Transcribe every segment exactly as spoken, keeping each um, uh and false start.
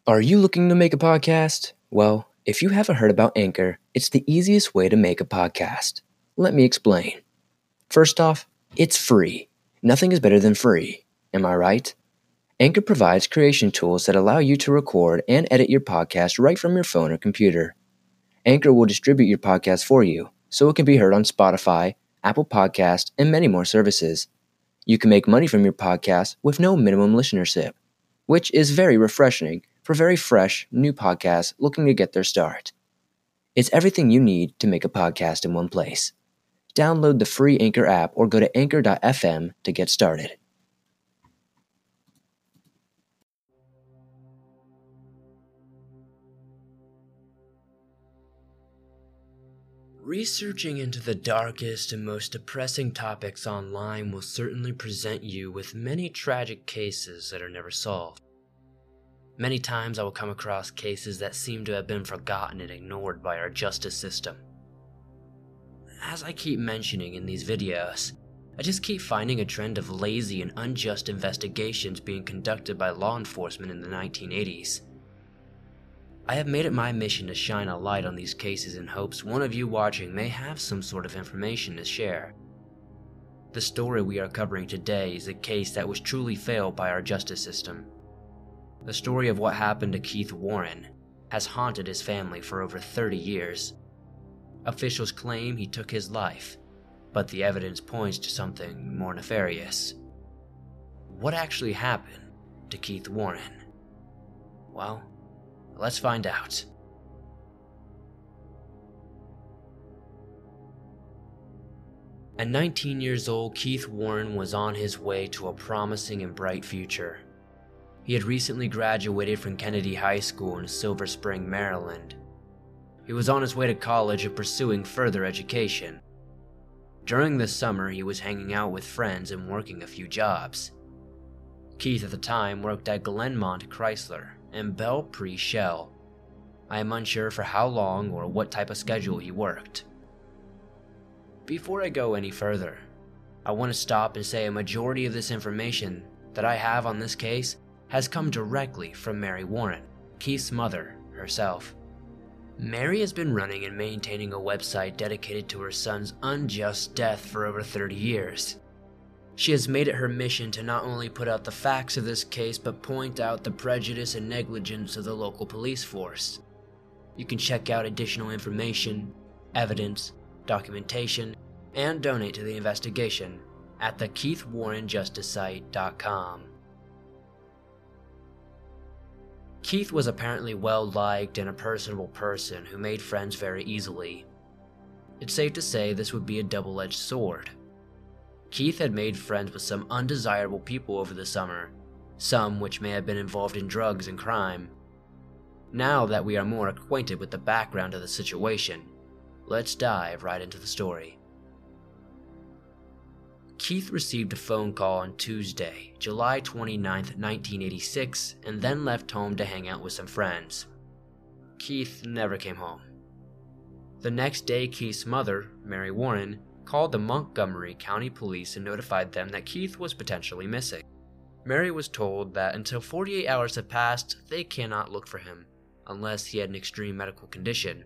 Are you looking to make a podcast? Well, if you haven't heard about Anchor, it's the easiest way to make a podcast. Let me explain. First off, it's free. Nothing is better than free. Am I right? Anchor provides creation tools that allow you to record and edit your podcast right from your phone or computer. Anchor will distribute your podcast for you, so it can be heard on Spotify, Apple Podcasts, and many more services. You can make money from your podcast with no minimum listenership, which is very refreshing for very fresh, new podcasts looking to get their start. It's everything you need to make a podcast in one place. Download the free Anchor app or go to anchor dot f m to get started. Researching into the darkest and most depressing topics online will certainly present you with many tragic cases that are never solved. Many times I will come across cases that seem to have been forgotten and ignored by our justice system. As I keep mentioning in these videos, I just keep finding a trend of lazy and unjust investigations being conducted by law enforcement in the nineteen eighties. I have made it my mission to shine a light on these cases in hopes one of you watching may have some sort of information to share. The story we are covering today is a case that was truly failed by our justice system. The story of what happened to Keith Warren has haunted his family for over thirty years. Officials claim he took his life, but the evidence points to something more nefarious. What actually happened to Keith Warren? Well, let's find out. At nineteen years old, Keith Warren was on his way to a promising and bright future. He had recently graduated from Kennedy High School in Silver Spring, Maryland. He was on his way to college and pursuing further education. During the summer, he was hanging out with friends and working a few jobs. Keith at the time worked at Glenmont Chrysler and Bell Pre-Shell. I am unsure for how long or what type of schedule he worked. Before I go any further, I want to stop and say a majority of this information that I have on this case has come directly from Mary Warren, Keith's mother herself. Mary has been running and maintaining a website dedicated to her son's unjust death for over thirty years. She has made it her mission to not only put out the facts of this case, but point out the prejudice and negligence of the local police force. You can check out additional information, evidence, documentation, and donate to the investigation at the keith warren justice site dot com. Keith was apparently well-liked and a personable person who made friends very easily. It's safe to say this would be a double-edged sword. Keith had made friends with some undesirable people over the summer, some which may have been involved in drugs and crime. Now that we are more acquainted with the background of the situation, let's dive right into the story. Keith received a phone call on Tuesday, July twenty-ninth, nineteen eighty-six, and then left home to hang out with some friends. Keith never came home. The next day, Keith's mother, Mary Warren, called the Montgomery County Police and notified them that Keith was potentially missing. Mary was told that until forty-eight hours have passed, they cannot look for him, unless he had an extreme medical condition.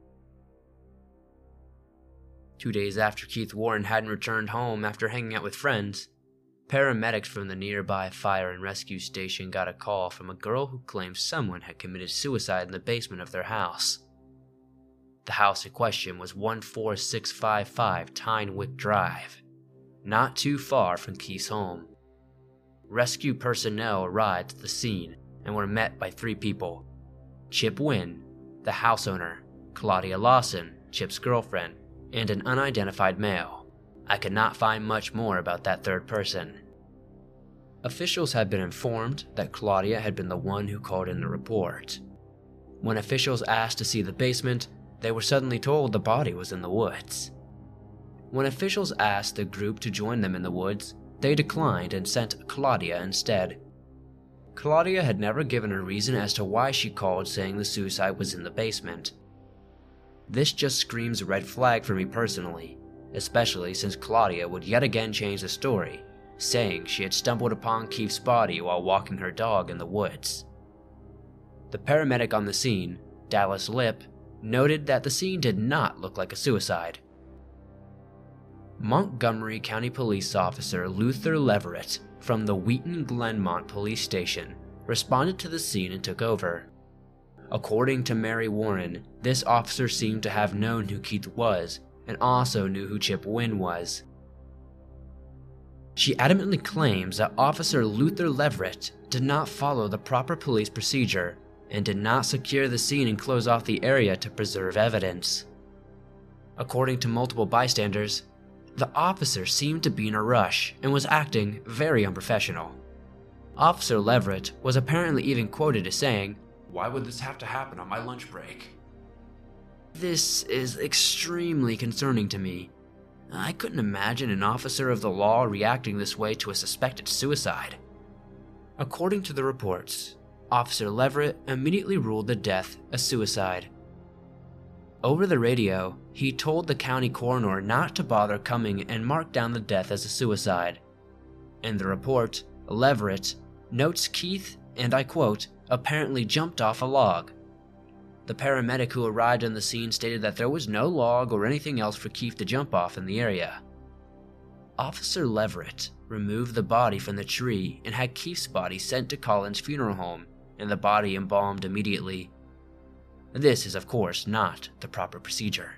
Two days after Keith Warren hadn't returned home after hanging out with friends, paramedics from the nearby fire and rescue station got a call from a girl who claimed someone had committed suicide in the basement of their house. The house in question was one four six five five Tynewick Drive, not too far from Keith's home. Rescue personnel arrived at the scene and were met by three people: Chip Wynn, the house owner, Claudia Lawson, Chip's girlfriend, and an unidentified male. I could not find much more about that third person. Officials had been informed that Claudia had been the one who called in the report. When officials asked to see the basement, they were suddenly told the body was in the woods. When officials asked the group to join them in the woods, they declined and sent Claudia instead. Claudia had never given a reason as to why she called saying the suicide was in the basement. This just screams a red flag for me personally, especially since Claudia would yet again change the story, saying she had stumbled upon Keith's body while walking her dog in the woods. The paramedic on the scene, Dallas Lip, noted that the scene did not look like a suicide. Montgomery County Police Officer Luther Leverett from the Wheaton Glenmont Police Station responded to the scene and took over. According to Mary Warren, this officer seemed to have known who Keith was and also knew who Chip Wynn was. She adamantly claims that Officer Luther Leverett did not follow the proper police procedure and did not secure the scene and close off the area to preserve evidence. According to multiple bystanders, the officer seemed to be in a rush and was acting very unprofessional. Officer Leverett was apparently even quoted as saying, "Why would this have to happen on my lunch break?" This is extremely concerning to me. I couldn't imagine an officer of the law reacting this way to a suspected suicide. According to the reports, Officer Leverett immediately ruled the death a suicide. Over the radio, he told the county coroner not to bother coming and mark down the death as a suicide. In the report, Leverett notes Keith, and I quote, apparently jumped off a log. The paramedic who arrived on the scene stated that there was no log or anything else for Keith to jump off in the area. Officer Leverett removed the body from the tree and had Keith's body sent to Collins Funeral Home and the body embalmed immediately. This is of course not the proper procedure.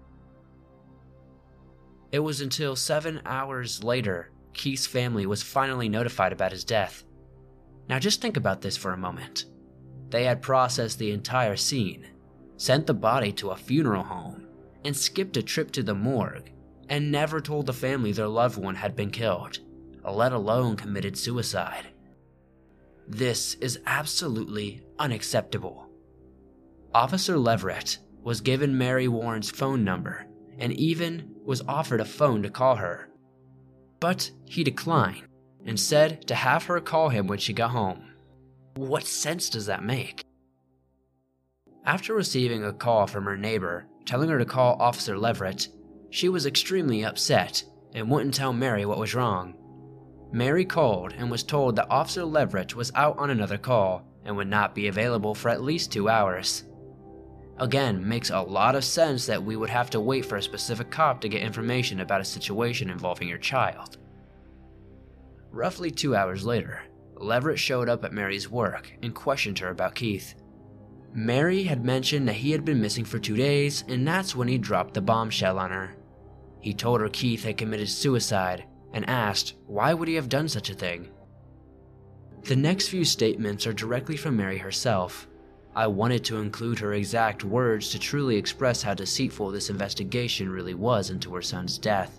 It was until seven hours later Keith's family was finally notified about his death. Now just think about this for a moment. They had processed the entire scene, sent the body to a funeral home, and skipped a trip to the morgue, and never told the family their loved one had been killed, let alone committed suicide. This is absolutely unacceptable. Officer Leverett was given Mary Warren's phone number and even was offered a phone to call her. But he declined and said to have her call him when she got home. What sense does that make? After receiving a call from her neighbor telling her to call Officer Leverett, she was extremely upset and wouldn't tell Mary what was wrong. Mary called and was told that Officer Leverett was out on another call and would not be available for at least two hours. Again, makes a lot of sense that we would have to wait for a specific cop to get information about a situation involving your child. Roughly two hours later, Leverett showed up at Mary's work and questioned her about Keith. Mary had mentioned that he had been missing for two days, and that's when he dropped the bombshell on her. He told her Keith had committed suicide and asked why would he have done such a thing. The next few statements are directly from Mary herself. I wanted to include her exact words to truly express how deceitful this investigation really was into her son's death.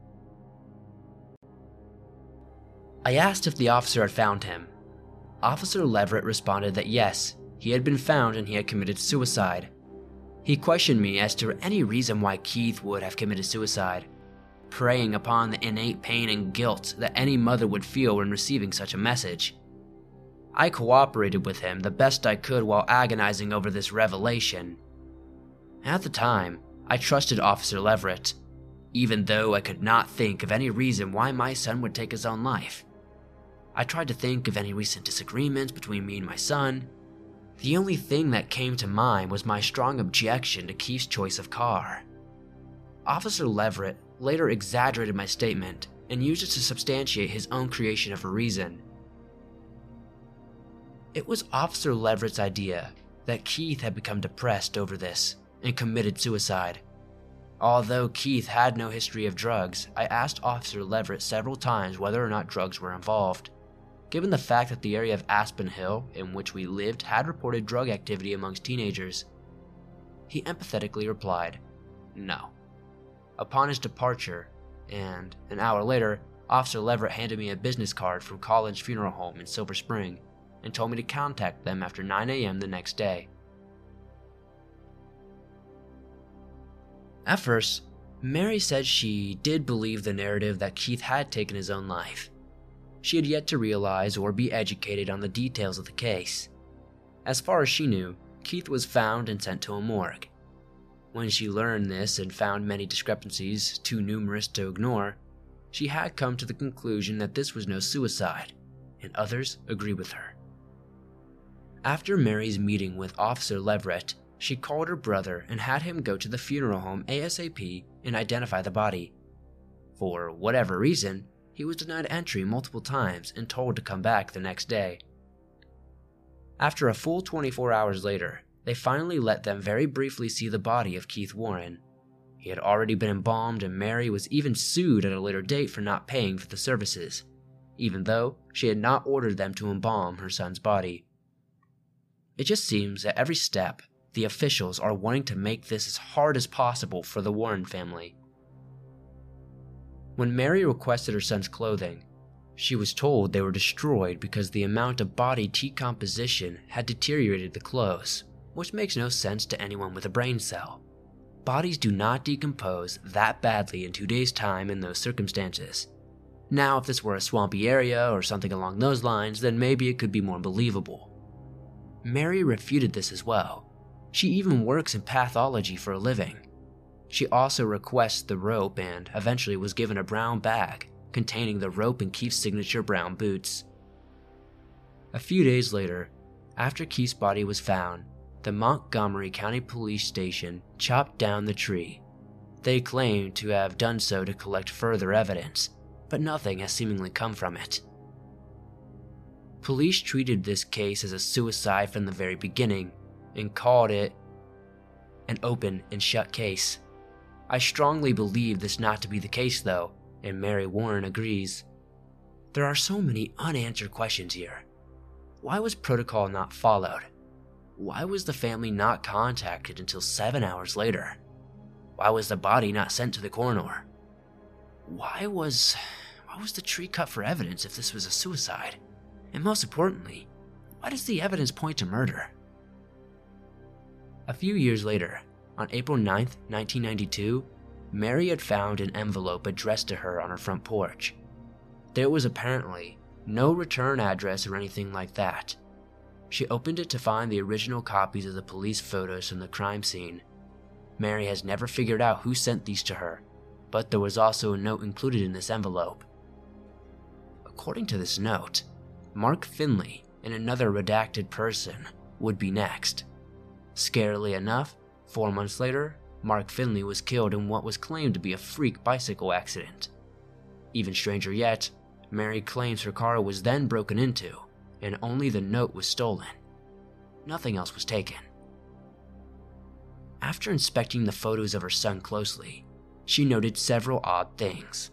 I asked if the officer had found him. Officer Leverett responded that yes, he had been found and he had committed suicide. He questioned me as to any reason why Keith would have committed suicide, preying upon the innate pain and guilt that any mother would feel when receiving such a message. I cooperated with him the best I could while agonizing over this revelation. At the time, I trusted Officer Leverett, even though I could not think of any reason why my son would take his own life. I tried to think of any recent disagreements between me and my son. The only thing that came to mind was my strong objection to Keith's choice of car. Officer Leverett later exaggerated my statement and used it to substantiate his own creation of a reason. It was Officer Leverett's idea that Keith had become depressed over this and committed suicide. Although Keith had no history of drugs, I asked Officer Leverett several times whether or not drugs were involved. Given the fact that the area of Aspen Hill in which we lived had reported drug activity amongst teenagers, he empathetically replied, no. Upon his departure, and an hour later, Officer Leverett handed me a business card from Collins Funeral Home in Silver Spring and told me to contact them after nine a m the next day. At first, Mary said she did believe the narrative that Keith had taken his own life. She had yet to realize or be educated on the details of the case. As far as she knew, Keith was found and sent to a morgue. When she learned this and found many discrepancies too numerous to ignore, she had come to the conclusion that this was no suicide, and others agree with her. After Mary's meeting with Officer Leverett, she called her brother and had him go to the funeral home ASAP and identify the body. For whatever reason, he was denied entry multiple times and told to come back the next day. After a full twenty-four hours later, they finally let them very briefly see the body of Keith Warren. He had already been embalmed, and Mary was even sued at a later date for not paying for the services, even though she had not ordered them to embalm her son's body. It just seems at every step, the officials are wanting to make this as hard as possible for the Warren family. When Mary requested her son's clothing, she was told they were destroyed because the amount of body decomposition had deteriorated the clothes, which makes no sense to anyone with a brain cell. Bodies do not decompose that badly in two days' time in those circumstances. Now, if this were a swampy area or something along those lines, then maybe it could be more believable. Mary refuted this as well. She even works in pathology for a living. She also requests the rope and eventually was given a brown bag containing the rope and Keith's signature brown boots. A few days later, after Keith's body was found, the Montgomery County Police Station chopped down the tree. They claimed to have done so to collect further evidence, but nothing has seemingly come from it. Police treated this case as a suicide from the very beginning and called it an open and shut case. I strongly believe this not to be the case though, and Mary Warren agrees. There are so many unanswered questions here. Why was protocol not followed? Why was the family not contacted until seven hours later? Why was the body not sent to the coroner? Why was, why was the tree cut for evidence if this was a suicide? And most importantly, why does the evidence point to murder? A few years later, on April ninth, nineteen ninety-two, Mary had found an envelope addressed to her on her front porch. There was apparently no return address or anything like that. She opened it to find the original copies of the police photos from the crime scene. Mary has never figured out who sent these to her, but there was also a note included in this envelope. According to this note, Mark Finley and another redacted person would be next. Scarily enough, four months later, Mark Finley was killed in what was claimed to be a freak bicycle accident. Even stranger yet, Mary claims her car was then broken into, and only the note was stolen. Nothing else was taken. After inspecting the photos of her son closely, she noted several odd things.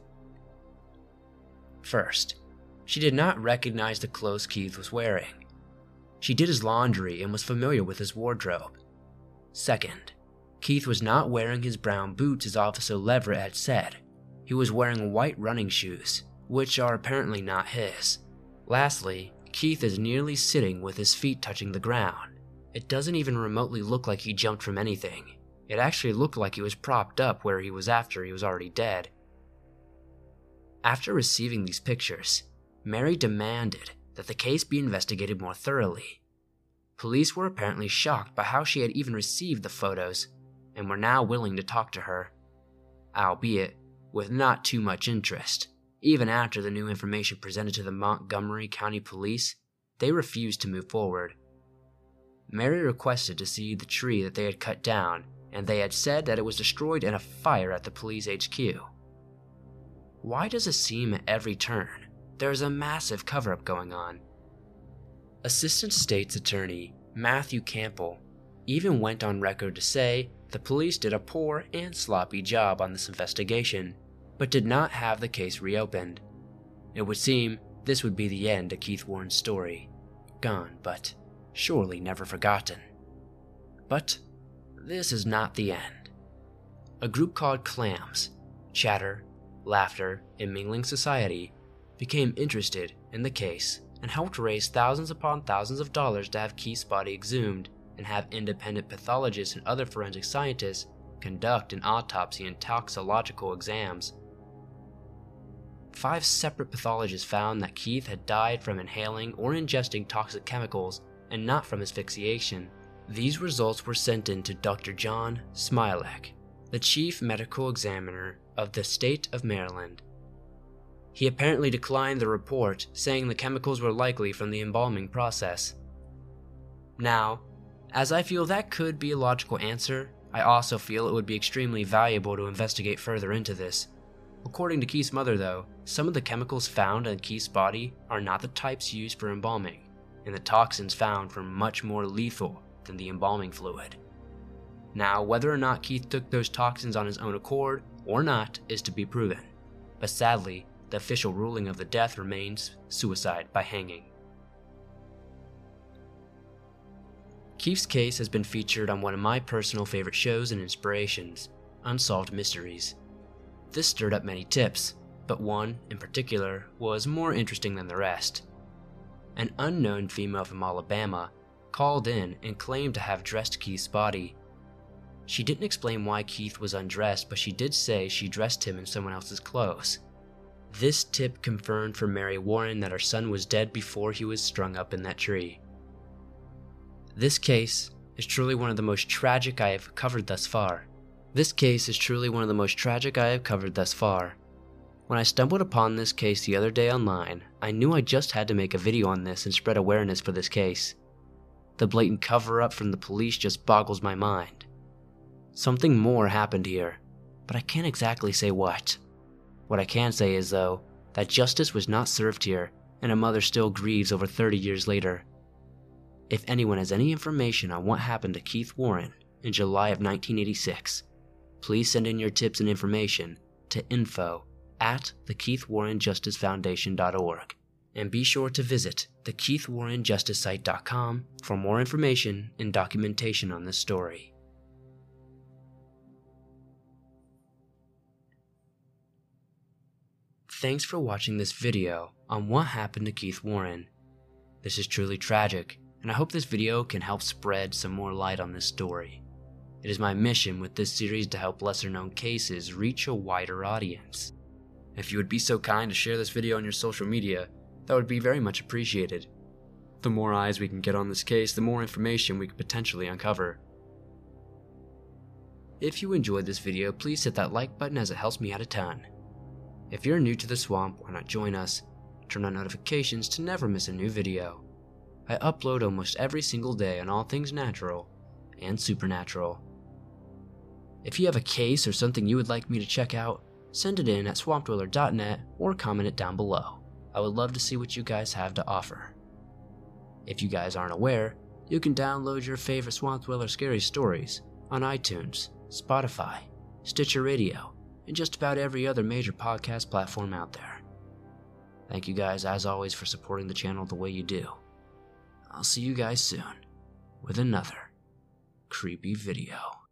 First, she did not recognize the clothes Keith was wearing. She did his laundry and was familiar with his wardrobe. Second, Keith was not wearing his brown boots as Officer Leverett had said. He was wearing white running shoes, which are apparently not his. Lastly, Keith is nearly sitting with his feet touching the ground. It doesn't even remotely look like he jumped from anything. It actually looked like he was propped up where he was after he was already dead. After receiving these pictures, Mary demanded that the case be investigated more thoroughly. Police were apparently shocked by how she had even received the photos and were now willing to talk to her, albeit with not too much interest. Even after the new information presented to the Montgomery County Police, they refused to move forward. Mary requested to see the tree that they had cut down, and they had said that it was destroyed in a fire at the police H Q. Why does it seem at every turn there is a massive cover-up going on? Assistant State's Attorney Matthew Campbell even went on record to say the police did a poor and sloppy job on this investigation, but did not have the case reopened. It would seem this would be the end of Keith Warren's story. Gone, but surely never forgotten. But this is not the end. A group called Clams, Chatter, Laughter, and Mingling Society became interested in the case and helped raise thousands upon thousands of dollars to have Keith's body exhumed and have independent pathologists and other forensic scientists conduct an autopsy and toxicological exams. Five separate pathologists found that Keith had died from inhaling or ingesting toxic chemicals and not from asphyxiation. These results were sent in to Doctor John Smilek, the chief medical examiner of the state of Maryland. He apparently declined the report, saying the chemicals were likely from the embalming process. Now, as I feel that could be a logical answer, I also feel it would be extremely valuable to investigate further into this. According to Keith's mother though, some of the chemicals found in Keith's body are not the types used for embalming, and the toxins found were much more lethal than the embalming fluid. Now, whether or not Keith took those toxins on his own accord or not is to be proven, but sadly, the official ruling of the death remains suicide by hanging. Keith's case has been featured on one of my personal favorite shows and inspirations, Unsolved Mysteries. This stirred up many tips, but one, in particular, was more interesting than the rest. An unknown female from Alabama called in and claimed to have dressed Keith's body. She didn't explain why Keith was undressed, but she did say she dressed him in someone else's clothes. This tip confirmed for Mary Warren that her son was dead before he was strung up in that tree. This case is truly one of the most tragic I have covered thus far. This case is truly one of the most tragic I have covered thus far. When I stumbled upon this case the other day online, I knew I just had to make a video on this and spread awareness for this case. The blatant cover-up from the police just boggles my mind. Something more happened here, but I can't exactly say what. What I can say is, though, that justice was not served here, and a mother still grieves over thirty years later. If anyone has any information on what happened to Keith Warren in July of nineteen eighty-six, please send in your tips and information to info at the keith warren justice foundation dot org, and be sure to visit the keith warren justice site dot com for more information and documentation on this story. Thanks for watching this video on what happened to Keith Warren. This is truly tragic, and I hope this video can help spread some more light on this story. It is my mission with this series to help lesser known cases reach a wider audience. If you would be so kind to share this video on your social media, that would be very much appreciated. The more eyes we can get on this case, the more information we could potentially uncover. If you enjoyed this video, please hit that like button as it helps me out a ton. If you're new to the swamp, why not join us? Turn on notifications to never miss a new video. I upload almost every single day on all things natural and supernatural. If you have a case or something you would like me to check out, send it in at swamp dweller dot net or comment it down below. I would love to see what you guys have to offer. If you guys aren't aware, you can download your favorite Swamp Dweller scary stories on iTunes, Spotify, Stitcher Radio, and just about every other major podcast platform out there. Thank you guys as always for supporting the channel the way you do. I'll see you guys soon with another creepy video.